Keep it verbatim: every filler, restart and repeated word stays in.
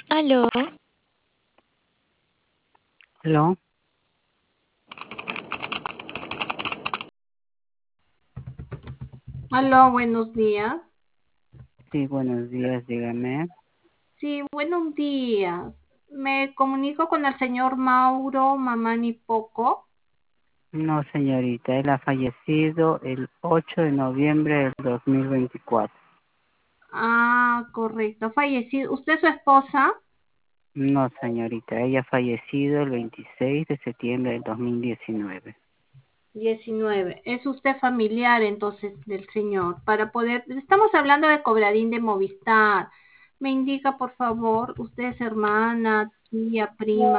Aló, ¿Aló? Aló, buenos días. Sí, buenos días, dígame. Sí, buenos días. Me comunico con el señor Mauro Mamani Poco. No, señorita, él ha fallecido el ocho de noviembre del dos mil veinticuatro. Ah, correcto. Ha fallecido. ¿Usted es su esposa? No, señorita, ella ha fallecido el veintiséis de septiembre del dos mil diecinueve. Diecinueve. Es usted familiar entonces del señor. Para poder... Estamos hablando de Cobradín de Movistar. Me indica, por favor, usted es hermana, tía, prima.